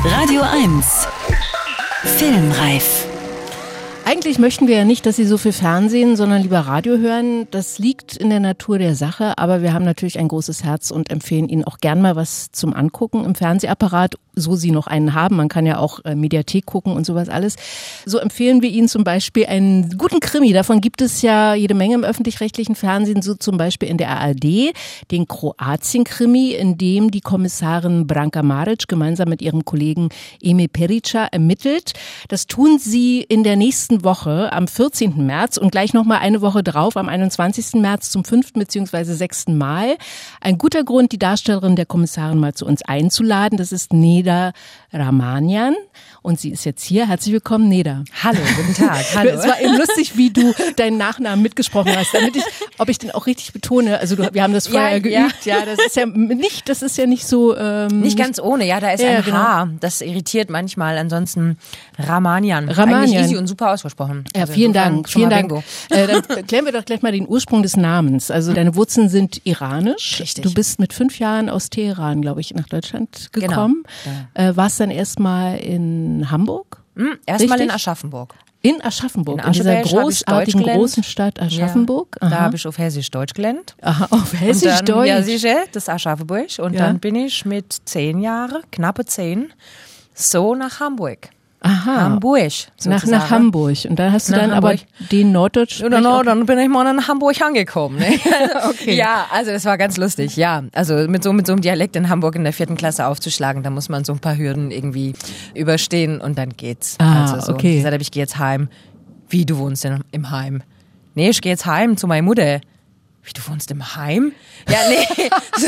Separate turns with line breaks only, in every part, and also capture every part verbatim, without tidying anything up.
Radio eins Filmreif.
Eigentlich möchten wir ja nicht, dass Sie so viel Fernsehen, sondern lieber Radio hören. Das liegt in der Natur der Sache, aber wir haben natürlich ein großes Herz und empfehlen Ihnen auch gern mal was zum Angucken im Fernsehapparat, so Sie noch einen haben. Man kann ja auch äh, Mediathek gucken und sowas alles. So empfehlen wir Ihnen zum Beispiel einen guten Krimi. Davon gibt es ja jede Menge im öffentlich-rechtlichen Fernsehen, so zum Beispiel in der A R D, den Kroatien-Krimi, in dem die Kommissarin Branka Maric gemeinsam mit ihrem Kollegen Eme Perica ermittelt. Das tun sie in der nächsten Woche am vierzehnten März und gleich nochmal eine Woche drauf am einundzwanzigsten März zum fünften bzw. sechsten Mal. Ein guter Grund, die Darstellerin der Kommissarin mal zu uns einzuladen. Das ist Neda Rahmanian und sie ist jetzt hier. Herzlich willkommen, Neda.
Hallo, guten Tag. Hallo.
Es war eben lustig, wie du deinen Nachnamen mitgesprochen hast, damit ich, ob ich den auch richtig betone. Also du, wir haben das vorher ja, geübt. Ja. ja, das ist ja nicht, das ist ja nicht so. Ähm,
nicht ganz ohne. Ja, da ist ja, ein genau. H. Das irritiert manchmal. Ansonsten Rahmanian.
Rahmanian.
Eigentlich easy und super ausgesprochen.
Ja,
also
vielen Dank. Vielen Dank. Äh, dann klären wir doch gleich mal den Ursprung des Namens. Also deine Wurzeln sind iranisch.
Richtig.
Du bist mit fünf Jahren aus Teheran, glaube ich, nach Deutschland gekommen. Genau. Ja. Äh, warst dann erstmal in Hamburg?
Mhm, erstmal in Aschaffenburg.
In Aschaffenburg, in, in dieser großartigen großen Stadt Aschaffenburg.
Ja, da habe ich auf Hessisch Deutsch gelernt.
Aha, auf Hessisch
dann,
Deutsch.
Ja, sicher, das Aschaffenburg. Und
ja.
dann bin ich mit zehn Jahren, knappe zehn, so nach Hamburg.
Aha.
Hamburg.
Nach, nach Hamburg. Und dann hast du
nach
dann
Hamburg.
aber den Norddeutsch.
Oder no, dann bin ich mal in Hamburg angekommen. Ne?
Okay.
Ja, also das war ganz lustig. Ja, also mit so, mit so einem Dialekt in Hamburg in der vierten Klasse aufzuschlagen, da muss man so ein paar Hürden irgendwie überstehen und dann geht's.
Ah,
also so.
okay.
Ich gesagt, ich gehe jetzt heim. Wie, du wohnst denn im Heim? Nee, ich gehe jetzt heim zu meiner Mutter. Wie, du wohnst im Heim? Ja, nee. So.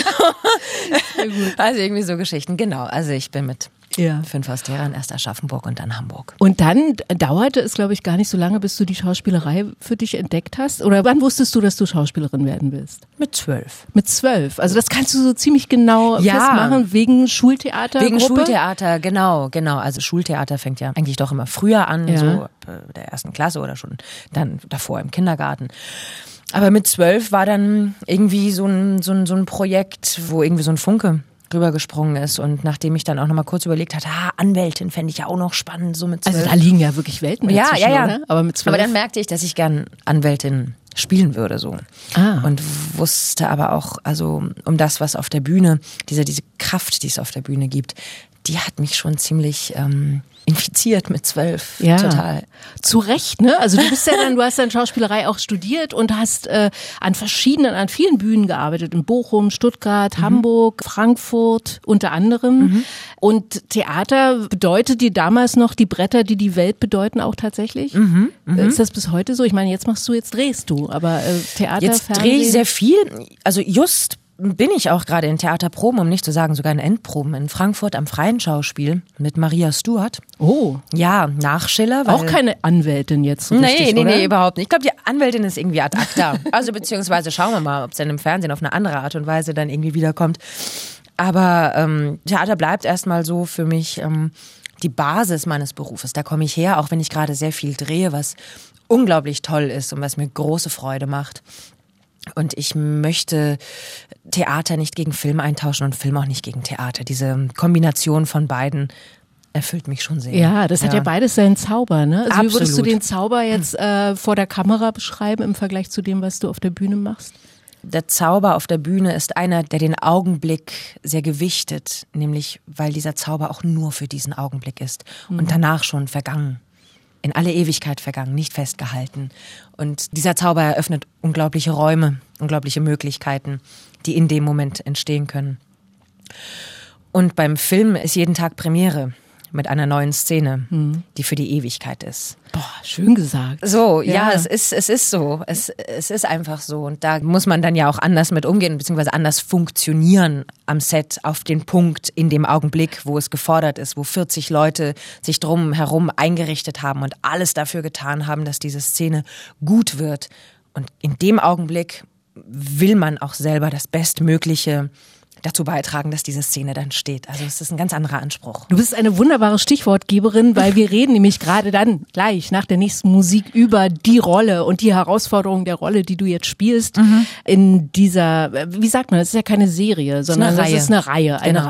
Also irgendwie so Geschichten. Genau, also ich bin mit ja. fünf aus Teheran, erst Aschaffenburg und dann Hamburg.
Und dann dauerte es, glaube ich, gar nicht so lange, bis du die Schauspielerei für dich entdeckt hast? Oder wann wusstest du, dass du Schauspielerin werden willst?
Mit zwölf.
Mit zwölf? Also das kannst du so ziemlich genau
ja.
festmachen, wegen Schultheater?
Wegen Schultheater, genau, genau. Also Schultheater fängt ja eigentlich doch immer früher an,
ja.
so ab der ersten Klasse oder schon dann davor im Kindergarten. Aber mit zwölf war dann irgendwie so ein, so ein, so ein Projekt, wo irgendwie so ein Funke rübergesprungen ist. Und nachdem ich dann auch noch mal kurz überlegt hatte, ah, Anwältin fände ich ja auch noch spannend, so mit zwölf.
Also da liegen ja wirklich Welten
ja,
dazwischen,
ja, ja.
oder? Aber mit zwölf.
Aber dann merkte ich, dass ich gern Anwältin spielen würde, so.
Ah.
Und wusste aber auch, also um das, was auf der Bühne, diese, diese Kraft, die es auf der Bühne gibt, die hat mich schon ziemlich ähm, infiziert mit zwölf.
Ja.
Total.
Zu Recht, ne? Also du bist ja dann, du hast dann Schauspielerei auch studiert und hast äh, an verschiedenen, an vielen Bühnen gearbeitet. In Bochum, Stuttgart, mhm. Hamburg, Frankfurt unter anderem. Mhm. Und Theater bedeutet dir damals noch die Bretter, die die Welt bedeuten, auch tatsächlich?
Mhm. Mhm.
Ist das bis heute so? Ich meine, jetzt machst du, jetzt drehst du, aber äh, Theater,
Jetzt
Fernsehen?
drehe ich sehr viel. Also just bin ich auch gerade in Theaterproben, um nicht zu sagen sogar in Endproben, in Frankfurt am Freien Schauspiel mit Maria Stuart.
Oh.
Ja, nach Schiller. Weil
auch keine Anwältin jetzt so
nee,
richtig,
Nee,
oder?
nee, überhaupt nicht. Ich glaube, die Anwältin ist irgendwie ad acta. Also beziehungsweise schauen wir mal, ob es dann im Fernsehen auf eine andere Art und Weise dann irgendwie wiederkommt. Aber ähm, Theater bleibt erstmal so für mich ähm, die Basis meines Berufes. Da komme ich her, auch wenn ich gerade sehr viel drehe, was unglaublich toll ist und was mir große Freude macht. Und ich möchte Theater nicht gegen Film eintauschen und Film auch nicht gegen Theater. Diese Kombination von beiden erfüllt mich schon sehr.
Ja, das hat ja, ja beides seinen Zauber, ne? Also
Absolut.
Wie würdest du den Zauber jetzt äh, vor der Kamera beschreiben im Vergleich zu dem, was du auf der Bühne machst?
Der Zauber auf der Bühne ist einer, der den Augenblick sehr gewichtet, nämlich weil dieser Zauber auch nur für diesen Augenblick ist mhm. und danach schon vergangen. In alle Ewigkeit vergangen, nicht festgehalten. Und dieser Zauber eröffnet unglaubliche Räume, unglaubliche Möglichkeiten, die in dem Moment entstehen können. Und beim Film ist jeden Tag Premiere mit einer neuen Szene, hm. die für die Ewigkeit ist.
Boah, schön gesagt.
So, ja,
ja,
es ist, es ist so. Es, es ist einfach so. Und da muss man dann ja auch anders mit umgehen, beziehungsweise anders funktionieren am Set auf den Punkt in dem Augenblick, wo es gefordert ist, wo vierzig Leute sich drum herum eingerichtet haben und alles dafür getan haben, dass diese Szene gut wird. Und in dem Augenblick will man auch selber das Bestmögliche dazu beitragen, dass diese Szene dann steht. Also es ist ein ganz anderer Anspruch.
Du bist eine wunderbare Stichwortgeberin, weil wir reden nämlich gerade dann gleich nach der nächsten Musik über die Rolle und die Herausforderung der Rolle, die du jetzt spielst mhm. in dieser, wie sagt man, das ist ja keine Serie, sondern das ist eine Reihe, eine
genau.
Reihe.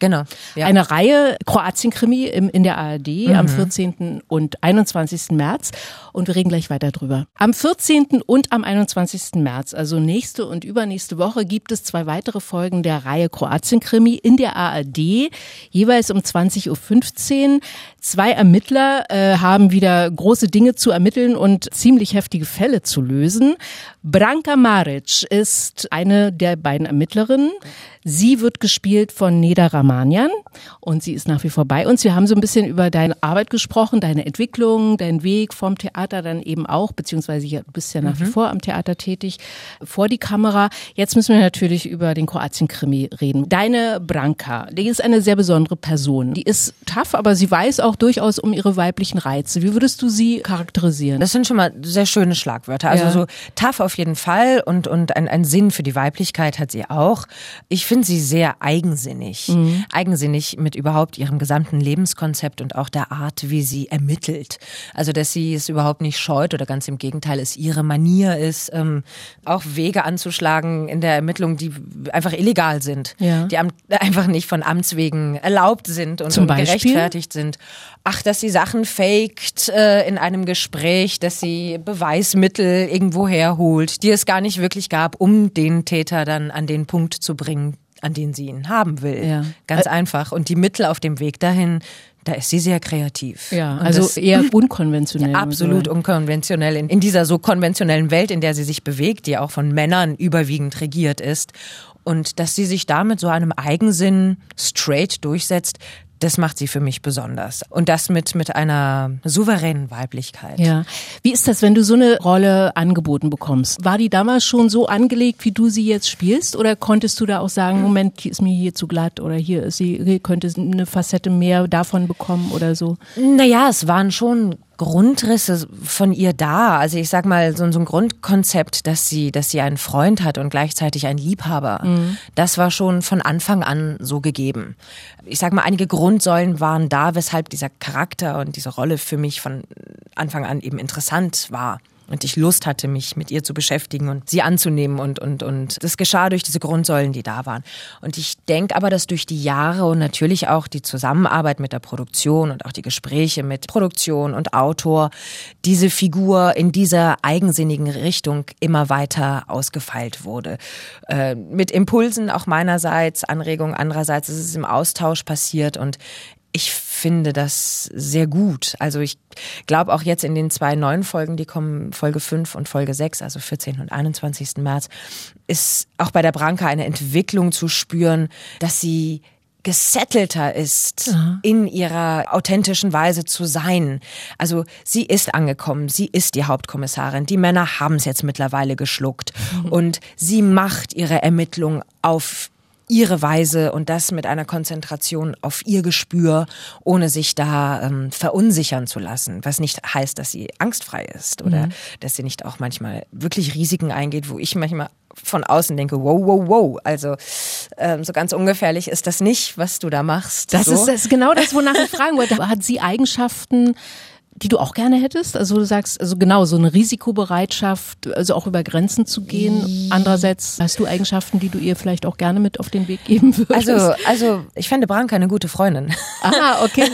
Genau. Ja.
Eine Reihe Kroatien-Krimi im, in der A R D
Mhm.
am vierzehnten und einundzwanzigsten März. Und wir reden gleich weiter drüber. Am vierzehnten und am einundzwanzigsten März, also nächste und übernächste Woche, gibt es zwei weitere Folgen der Reihe Kroatien-Krimi in der A R D, jeweils um zwanzig Uhr fünfzehn. Zwei Ermittler äh, haben wieder große Dinge zu ermitteln und ziemlich heftige Fälle zu lösen. Branka Maric ist eine der beiden Ermittlerinnen. Sie wird gespielt von Neda Ramanjan und sie ist nach wie vor bei uns. Wir haben so ein bisschen über deine Arbeit gesprochen, deine Entwicklung, deinen Weg vom Theater dann eben auch, beziehungsweise du bist ja nach wie vor am Theater tätig, vor die Kamera. Jetzt müssen wir natürlich über den Kroatien-Krimi reden. Deine Branka, die ist eine sehr besondere Person. Die ist tough, aber sie weiß auch durchaus um ihre weiblichen Reize. Wie würdest du sie charakterisieren?
Das sind schon mal sehr schöne Schlagwörter. Also
Ja.
so tough auf jeden Fall und, und ein, ein Sinn für die Weiblichkeit hat sie auch. Ich finde sie sehr eigensinnig. Mhm. Eigensinnig mit überhaupt ihrem gesamten Lebenskonzept und auch der Art, wie sie ermittelt. Also, dass sie es überhaupt nicht scheut oder ganz im Gegenteil, es ihre Manier ist, ähm, auch Wege anzuschlagen in der Ermittlung, die einfach illegal sind.
Ja.
Die am, einfach nicht von Amts wegen erlaubt sind und,
Zum
und
Beispiel?
gerechtfertigt sind. Ach, dass sie Sachen faked äh, in einem Gespräch, dass sie Beweismittel irgendwo herholt, die es gar nicht wirklich gab, um den Täter dann an den Punkt zu bringen, an den sie ihn haben will.
Ja.
Ganz einfach. Und die Mittel auf dem Weg dahin, da ist sie sehr kreativ.
Ja,
Und
also
das,
eher unkonventionell.
ja, absolut unkonventionell. In, in dieser so konventionellen Welt, in der sie sich bewegt, die auch von Männern überwiegend regiert ist. Und dass sie sich da mit so einem Eigensinn straight durchsetzt, das macht sie für mich besonders. Und das mit, mit einer souveränen Weiblichkeit.
Ja. Wie ist das, wenn du so eine Rolle angeboten bekommst? War die damals schon so angelegt, wie du sie jetzt spielst? Oder konntest du da auch sagen, Moment, die ist mir hier zu glatt oder hier ist sie, hier könnte eine Facette mehr davon bekommen oder so?
Naja, es waren schon Grundrisse von ihr da. Also ich sag mal, so, so ein Grundkonzept, dass sie, dass sie einen Freund hat und gleichzeitig einen Liebhaber. Mhm. Das war schon von Anfang an so gegeben. Ich sag mal, einige Grundsäulen waren da, weshalb dieser Charakter und diese Rolle für mich von Anfang an eben interessant war. Und ich Lust hatte, mich mit ihr zu beschäftigen und sie anzunehmen und, und, und das geschah durch diese Grundsäulen, die da waren. Und ich denke aber, dass durch die Jahre und natürlich auch die Zusammenarbeit mit der Produktion und auch die Gespräche mit Produktion und Autor diese Figur in dieser eigensinnigen Richtung immer weiter ausgefeilt wurde. Äh, mit Impulsen auch meinerseits, Anregungen andererseits, es ist im Austausch passiert und ich finde das sehr gut. Also ich glaube auch jetzt in den zwei neuen Folgen, die kommen, Folge fünf und Folge sechs, also vierzehnten und einundzwanzigsten März, ist auch bei der Branka eine Entwicklung zu spüren, dass sie gesettelter ist, aha, in ihrer authentischen Weise zu sein. Also sie ist angekommen, sie ist die Hauptkommissarin. Die Männer haben es jetzt mittlerweile geschluckt. Mhm. Und sie macht ihre Ermittlung auf ihre Weise und das mit einer Konzentration auf ihr Gespür, ohne sich da ähm, verunsichern zu lassen. Was nicht heißt, dass sie angstfrei ist oder mhm. dass sie nicht auch manchmal wirklich Risiken eingeht, wo ich manchmal von außen denke, wow, wow, wow. Also ähm, so ganz ungefährlich ist das nicht, was du da machst.
Das,
so.
ist, das ist genau das, wonach ich fragen wollte. Hat sie Eigenschaften, die du auch gerne hättest? Also du sagst, also genau, so eine Risikobereitschaft, also auch über Grenzen zu gehen. Andererseits hast du Eigenschaften, die du ihr vielleicht auch gerne mit auf den Weg geben würdest?
Also, also ich fände Branka eine gute Freundin.
Ah, okay.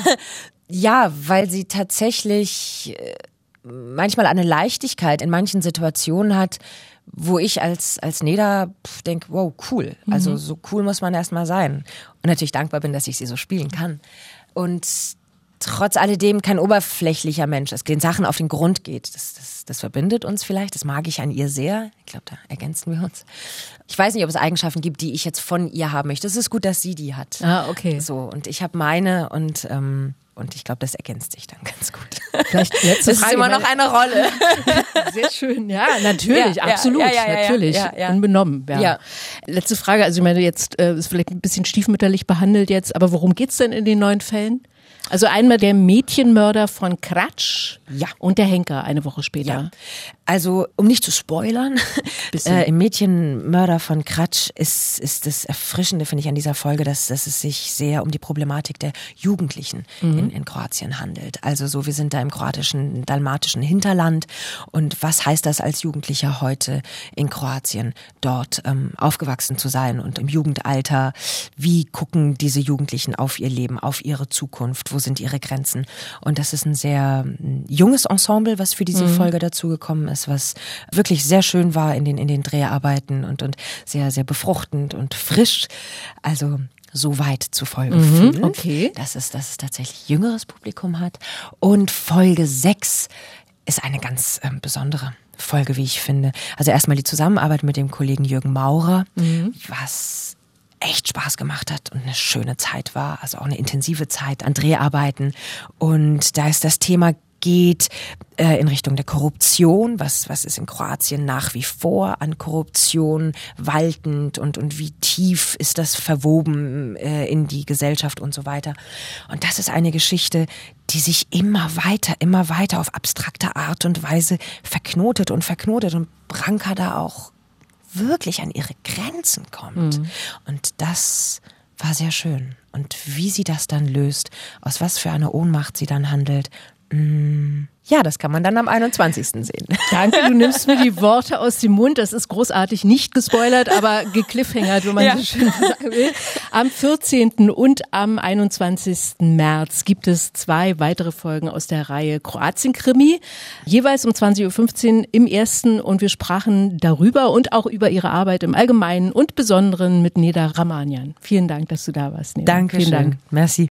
Ja, weil sie tatsächlich manchmal eine Leichtigkeit in manchen Situationen hat, wo ich als als Neda denke, wow, cool. Also so cool muss man erstmal sein. Und natürlich dankbar bin, dass ich sie so spielen kann. Und trotz alledem kein oberflächlicher Mensch ist, den Sachen auf den Grund geht. Das, das, das verbindet uns vielleicht, das mag ich an ihr sehr. Ich glaube, da ergänzen wir uns. Ich weiß nicht, ob es Eigenschaften gibt, die ich jetzt von ihr haben möchte. Es ist gut, dass sie die hat.
Ah, okay.
So, und ich habe meine und ähm, und ich glaube, das ergänzt sich dann ganz gut.
Vielleicht letzte
das
Frage,
ist immer noch eine Rolle.
Sehr schön, ja, natürlich,
ja,
absolut,
ja, ja, ja,
natürlich,
ja, ja.
unbenommen. Ja.
Ja.
Letzte Frage, also ich meine, jetzt äh, ist vielleicht ein bisschen stiefmütterlich behandelt jetzt, aber worum geht's denn in den neuen Fällen? Also einmal der Mädchenmörder von Kratsch
ja.
und der Henker eine Woche später.
Ja. Also, um nicht zu spoilern, äh, im Mädchenmörder von Kratsch ist, ist das Erfrischende, finde ich, an dieser Folge, dass, dass es sich sehr um die Problematik der Jugendlichen mhm. in, in Kroatien handelt. Also so, wir sind da im kroatischen, dalmatischen Hinterland und was heißt das als Jugendlicher heute in Kroatien, dort ähm, aufgewachsen zu sein und im Jugendalter, wie gucken diese Jugendlichen auf ihr Leben, auf ihre Zukunft, wo sind ihre Grenzen? Und das ist ein sehr ein junges Ensemble, was für diese mhm. Folge dazugekommen ist, was wirklich sehr schön war in den, in den Dreharbeiten und, und sehr, sehr befruchtend und frisch. Also so weit zu Folge
mhm,
fünf,
okay.
dass es, dass es tatsächlich jüngeres Publikum hat. Und Folge sechs ist eine ganz ähm, besondere Folge, wie ich finde. Also erstmal die Zusammenarbeit mit dem Kollegen Jürgen Maurer, mhm. was echt Spaß gemacht hat und eine schöne Zeit war, also auch eine intensive Zeit an Dreharbeiten. Und da ist das Thema geht äh, in Richtung der Korruption, was was ist in Kroatien nach wie vor an Korruption waltend und und wie tief ist das verwoben äh, in die Gesellschaft und so weiter. Und das ist eine Geschichte, die sich immer weiter, immer weiter auf abstrakte Art und Weise verknotet und verknotet und Branka da auch wirklich an ihre Grenzen kommt. Mhm. Und das war sehr schön. Und wie sie das dann löst, aus was für einer Ohnmacht sie dann handelt, ja, das kann man dann am einundzwanzigsten sehen.
Danke, du nimmst mir die Worte aus dem Mund. Das ist großartig, nicht gespoilert, aber gekliffhängert, wenn man ja. so schön sagen will. Am vierzehnten und am einundzwanzigsten März gibt es zwei weitere Folgen aus der Reihe Kroatien-Krimi. Jeweils um zwanzig Uhr fünfzehn im ersten und wir sprachen darüber und auch über ihre Arbeit im Allgemeinen und Besonderen mit Neda Rahmanian. Vielen Dank, dass du da warst, Neda.
Danke
Vielen Dank.
Merci.